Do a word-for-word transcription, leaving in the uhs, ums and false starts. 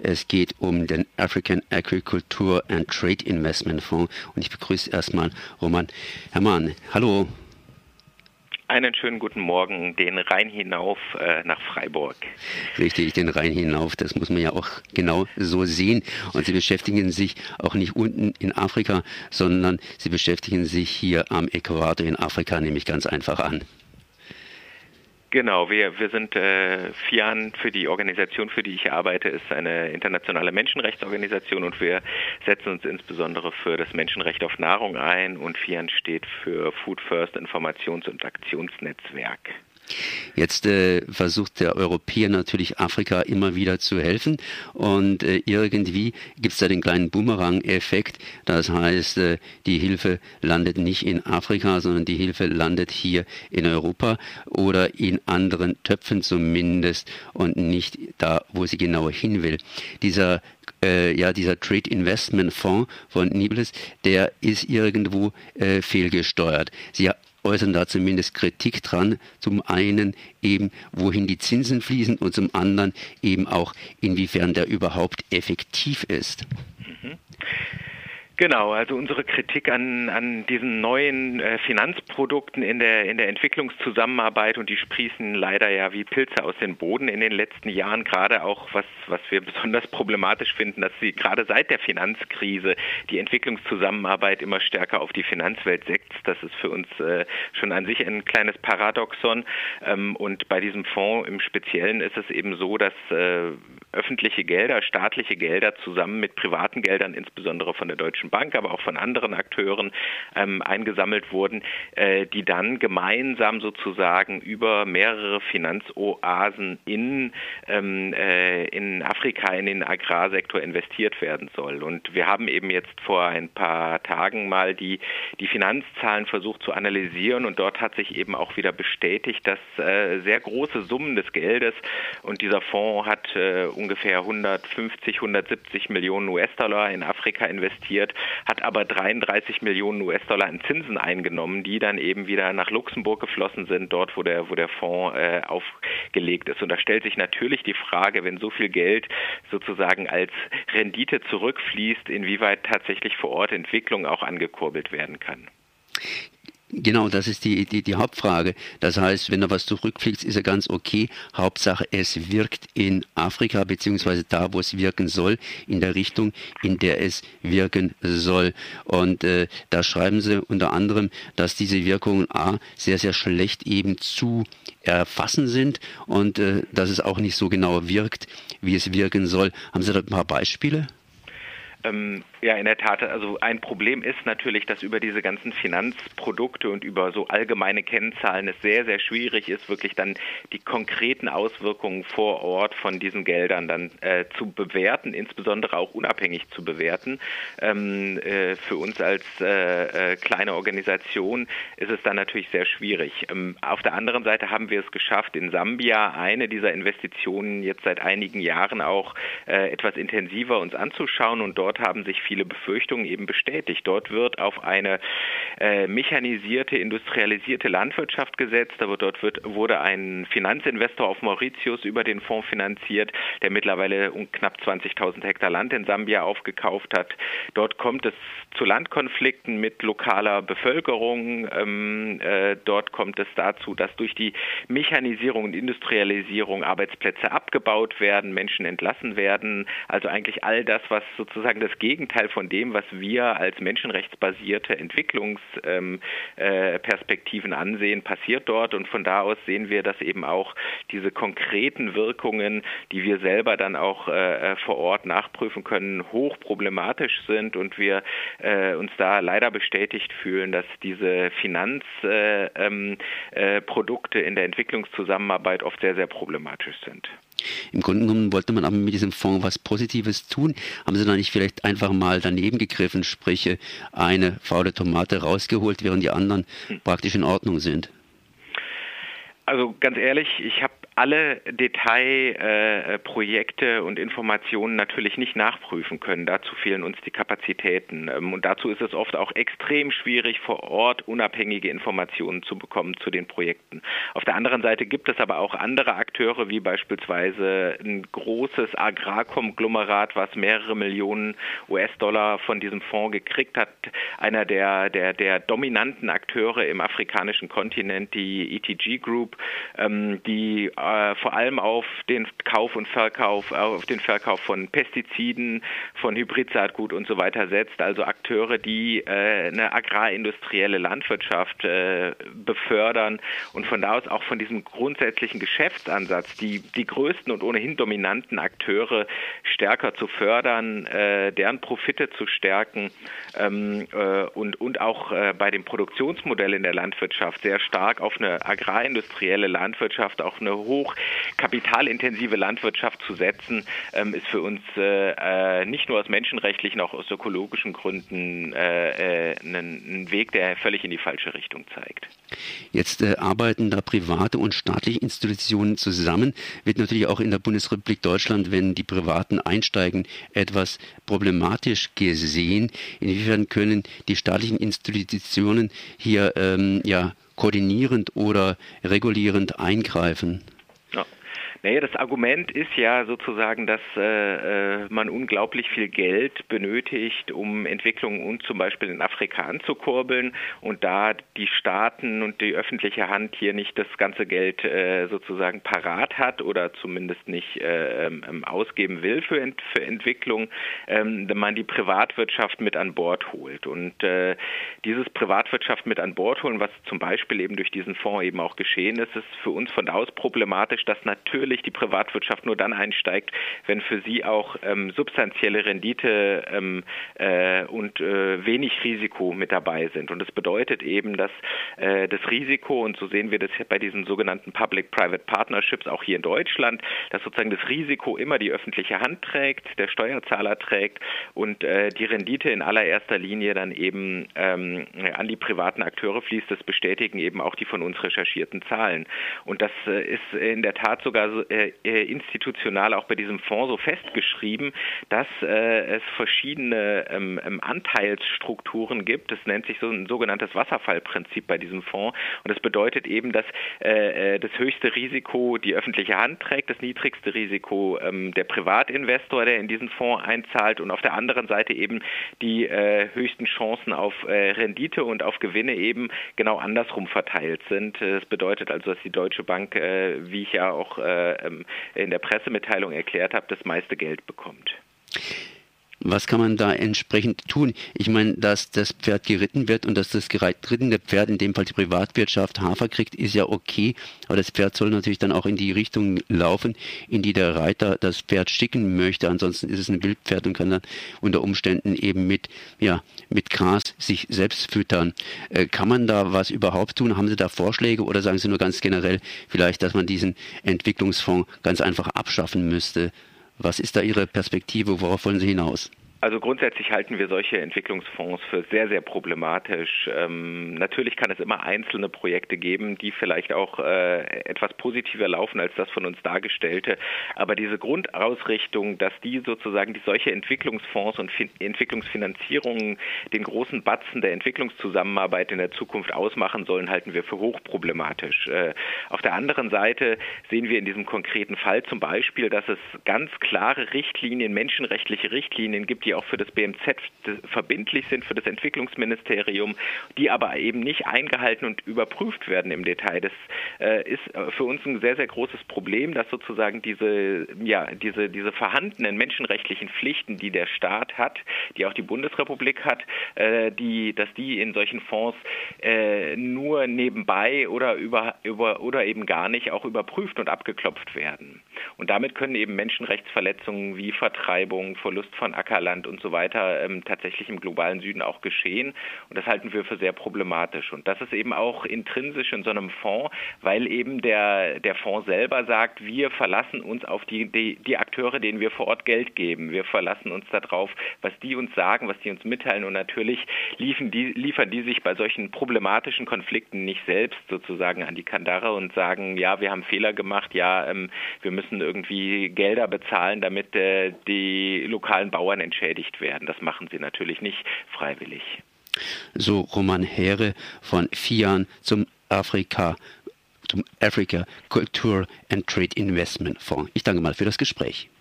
Es geht um den African Agriculture and Trade Investment Fonds. Und ich begrüße erstmal Roman Herrmann. Hallo. Einen schönen guten Morgen, den Rhein hinauf äh, nach Freiburg. Richtig, den Rhein hinauf, das muss man ja auch genau so sehen. Und Sie beschäftigen sich auch nicht unten in Afrika, sondern Sie beschäftigen sich hier am Äquator in Afrika, nehme ich ganz einfach an. Genau, wir, wir sind äh, FIAN, für die Organisation, für die ich arbeite, ist eine internationale Menschenrechtsorganisation und wir setzen uns insbesondere für das Menschenrecht auf Nahrung ein und FIAN steht für Food First Informations- und Aktionsnetzwerk. Jetzt äh, versucht der Europäer natürlich Afrika immer wieder zu helfen und äh, irgendwie gibt es da den kleinen Boomerang-Effekt. Das heißt, äh, die Hilfe landet nicht in Afrika, sondern die Hilfe landet hier in Europa oder in anderen Töpfen zumindest und nicht da, wo sie genau hin will. Dieser Äh, ja, dieser Trade Investment Fonds von Nibbles, der ist irgendwo äh, fehlgesteuert. Sie äußern da zumindest Kritik dran. Zum einen eben, wohin die Zinsen fließen und zum anderen eben auch, inwiefern der überhaupt effektiv ist. Mhm. Genau, also unsere Kritik an, an diesen neuen äh, Finanzprodukten in der, in der Entwicklungszusammenarbeit, und die sprießen leider ja wie Pilze aus dem Boden in den letzten Jahren, gerade auch, was, was wir besonders problematisch finden, dass sie gerade seit der Finanzkrise die Entwicklungszusammenarbeit immer stärker auf die Finanzwelt setzt. Das ist für uns äh, schon an sich ein kleines Paradoxon. Ähm, und bei diesem Fonds im Speziellen ist es eben so, dass äh, öffentliche Gelder, staatliche Gelder zusammen mit privaten Geldern, insbesondere von der Deutschen Bank, aber auch von anderen Akteuren ähm, eingesammelt wurden, äh, die dann gemeinsam sozusagen über mehrere Finanzoasen in, ähm, äh, in Afrika, in den Agrarsektor investiert werden soll. Und wir haben eben jetzt vor ein paar Tagen mal die, die Finanzzahlen versucht zu analysieren und dort hat sich eben auch wieder bestätigt, dass äh, sehr große Summen des Geldes, und dieser Fonds hat äh, ungefähr hundertfünfzig, hundertsiebzig Millionen U S-Dollar in Afrika investiert, hat aber dreiunddreißig Millionen U S-Dollar in Zinsen eingenommen, die dann eben wieder nach Luxemburg geflossen sind, dort wo der, wo der Fonds äh, aufgelegt ist. Und da stellt sich natürlich die Frage, wenn so viel Geld sozusagen als Rendite zurückfließt, inwieweit tatsächlich vor Ort Entwicklung auch angekurbelt werden kann. Genau, das ist die, die, die Hauptfrage. Das heißt, wenn da was zurückfliegt, ist ja ganz okay. Hauptsache, es wirkt in Afrika, beziehungsweise da, wo es wirken soll, in der Richtung, in der es wirken soll. Und äh, da schreiben sie unter anderem, dass diese Wirkungen A, sehr, sehr schlecht eben zu erfassen sind und äh, dass es auch nicht so genau wirkt, wie es wirken soll. Haben Sie da ein paar Beispiele? Ähm, ja, in der Tat. Also ein Problem ist natürlich, dass über diese ganzen Finanzprodukte und über so allgemeine Kennzahlen es sehr, sehr schwierig ist, wirklich dann die konkreten Auswirkungen vor Ort von diesen Geldern dann äh, zu bewerten, insbesondere auch unabhängig zu bewerten. Ähm, äh, für uns als äh, äh, kleine Organisation ist es dann natürlich sehr schwierig. Ähm, auf der anderen Seite haben wir es geschafft, in Sambia eine dieser Investitionen jetzt seit einigen Jahren auch äh, etwas intensiver uns anzuschauen, und dort haben sich viele Befürchtungen eben bestätigt. Dort wird auf eine äh, mechanisierte, industrialisierte Landwirtschaft gesetzt, aber dort wird, wurde ein Finanzinvestor auf Mauritius über den Fonds finanziert, der mittlerweile um knapp zwanzigtausend Hektar Land in Sambia aufgekauft hat. Dort kommt es zu Landkonflikten mit lokaler Bevölkerung. Ähm, äh, dort kommt es dazu, dass durch die Mechanisierung und Industrialisierung Arbeitsplätze abgebaut werden, Menschen entlassen werden. Also eigentlich all das, was sozusagen das Gegenteil von dem, was wir als menschenrechtsbasierte Entwicklungsperspektiven ähm, äh, ansehen, passiert dort. Und von da aus sehen wir, dass eben auch diese konkreten Wirkungen, die wir selber dann auch äh, vor Ort nachprüfen können, hochproblematisch sind und wir äh, uns da leider bestätigt fühlen, dass diese Finanzprodukte äh, ähm, äh, Produkte in der Entwicklungszusammenarbeit oft sehr, sehr problematisch sind. Im Grunde genommen wollte man aber mit diesem Fonds was Positives tun. Haben Sie da nicht vielleicht einfach mal daneben gegriffen, sprich eine faule Tomate rausgeholt, während die anderen hm. praktisch in Ordnung sind? Also ganz ehrlich, ich habe alle Detailprojekte äh, und Informationen natürlich nicht nachprüfen können. Dazu fehlen uns die Kapazitäten. Ähm, und dazu ist es oft auch extrem schwierig, vor Ort unabhängige Informationen zu bekommen zu den Projekten. Auf der anderen Seite gibt es aber auch andere Akteure, wie beispielsweise ein großes Agrarkonglomerat, was mehrere Millionen U S-Dollar von diesem Fonds gekriegt hat. Einer der, der, der dominanten Akteure im afrikanischen Kontinent, die E T G Group, ähm, die äh, vor allem auf den Kauf und Verkauf, auf den Verkauf von Pestiziden, von Hybridsaatgut und so weiter setzt. Also Akteure, die äh, eine agrarindustrielle Landwirtschaft äh, befördern und von da aus auch von diesem grundsätzlichen Geschäftsansatz, die, die größten und ohnehin dominanten Akteure stärker zu fördern, äh, deren Profite zu stärken ähm, äh, und, und auch äh, bei dem Produktionsmodell in der Landwirtschaft sehr stark auf eine agrarindustrielle Landwirtschaft, auch eine hochkapitalintensive Landwirtschaft zu setzen, ähm, ist für uns äh, nicht nur aus menschenrechtlichen, auch aus ökologischen Gründen äh, äh, ein, ein Weg, der völlig in die falsche Richtung zeigt. Jetzt äh, arbeiten da private und staatliche Institutionen zusammen. Wird natürlich auch in der Bundesrepublik Deutschland, wenn die Privaten einsteigen, etwas problematisch gesehen. Inwiefern können die staatlichen Institutionen hier ähm, ja, koordinierend oder regulierend eingreifen? Ja. Naja, das Argument ist ja sozusagen, dass äh, man unglaublich viel Geld benötigt, um Entwicklungen und zum Beispiel in Afrika anzukurbeln und da die Staaten und die öffentliche Hand hier nicht das ganze Geld äh, sozusagen parat hat oder zumindest nicht äh, ähm, ausgeben will für, Ent- für Entwicklung, ähm, wenn man die Privatwirtschaft mit an Bord holt. Und äh, dieses Privatwirtschaft mit an Bord holen, was zum Beispiel eben durch diesen Fonds eben auch geschehen ist, ist für uns von da aus problematisch, dass natürlich die Privatwirtschaft nur dann einsteigt, wenn für sie auch ähm, substanzielle Rendite ähm, äh, und äh, wenig Risiko mit dabei sind. Und das bedeutet eben, dass äh, das Risiko, und so sehen wir das bei diesen sogenannten Public-Private Partnerships auch hier in Deutschland, dass sozusagen das Risiko immer die öffentliche Hand trägt, der Steuerzahler trägt und äh, die Rendite in allererster Linie dann eben ähm, an die privaten Akteure fließt. Das bestätigen eben auch die von uns recherchierten Zahlen. Und das äh, ist in der Tat sogar so, äh, institutional auch bei diesem Fonds so festgeschrieben, dass äh, es verschiedene ähm, ähm, Anteilsstrukturen gibt. Das nennt sich so ein sogenanntes Wasserfallprinzip bei diesem Fonds. Und das bedeutet eben, dass äh, das höchste Risiko die öffentliche Hand trägt, das niedrigste Risiko ähm, der Privatinvestor, der in diesen Fonds einzahlt, und auf der anderen Seite eben die äh, höchsten Chancen auf äh, Rendite und auf Gewinne eben genau andersrum verteilt sind. Das bedeutet also, dass die Deutsche Bank, äh, wie ich ja auch äh, in der Pressemitteilung erklärt habe, das meiste Geld bekommt. Was kann man da entsprechend tun? Ich meine, dass das Pferd geritten wird und dass das gerittene Pferd, in dem Fall die Privatwirtschaft, Hafer kriegt, ist ja okay. Aber das Pferd soll natürlich dann auch in die Richtung laufen, in die der Reiter das Pferd schicken möchte. Ansonsten ist es ein Wildpferd und kann dann unter Umständen eben mit, ja, mit Gras sich selbst füttern. Äh, kann man da was überhaupt tun? Haben Sie da Vorschläge oder sagen Sie nur ganz generell vielleicht, dass man diesen Entwicklungsfonds ganz einfach abschaffen müsste? Was ist da Ihre Perspektive? Worauf wollen Sie hinaus? Also grundsätzlich halten wir solche Entwicklungsfonds für sehr, sehr problematisch. Ähm, natürlich kann es immer einzelne Projekte geben, die vielleicht auch äh, etwas positiver laufen als das von uns dargestellte. Aber diese Grundausrichtung, dass die sozusagen die solche Entwicklungsfonds und fin- Entwicklungsfinanzierungen den großen Batzen der Entwicklungszusammenarbeit in der Zukunft ausmachen sollen, halten wir für hochproblematisch. Äh, auf der anderen Seite sehen wir in diesem konkreten Fall zum Beispiel, dass es ganz klare Richtlinien, menschenrechtliche Richtlinien gibt, die auch für das B M Z verbindlich sind, für das Entwicklungsministerium, die aber eben nicht eingehalten und überprüft werden im Detail. Das äh, ist für uns ein sehr, sehr großes Problem, dass sozusagen diese, ja, diese, diese vorhandenen menschenrechtlichen Pflichten, die der Staat hat, die auch die Bundesrepublik hat, äh, die, dass die in solchen Fonds äh, nur nebenbei oder, über, über, oder eben gar nicht auch überprüft und abgeklopft werden. Und damit können eben Menschenrechtsverletzungen wie Vertreibung, Verlust von Ackerland, Russland und so weiter ähm, tatsächlich im globalen Süden auch geschehen. Und das halten wir für sehr problematisch. Und das ist eben auch intrinsisch in so einem Fonds, weil eben der, der Fonds selber sagt, wir verlassen uns auf die, die, die Akteure, denen wir vor Ort Geld geben. Wir verlassen uns darauf, was die uns sagen, was die uns mitteilen. Und natürlich liefern die, liefern die sich bei solchen problematischen Konflikten nicht selbst sozusagen an die Kandare und sagen, ja, wir haben Fehler gemacht, ja, ähm, wir müssen irgendwie Gelder bezahlen, damit äh, die lokalen Bauern entschädigt werden. Das machen sie natürlich nicht freiwillig. So Roman Heere von FIAN zum Afrika, zum Africa Culture and Trade Investment Fonds. Ich danke mal für das Gespräch.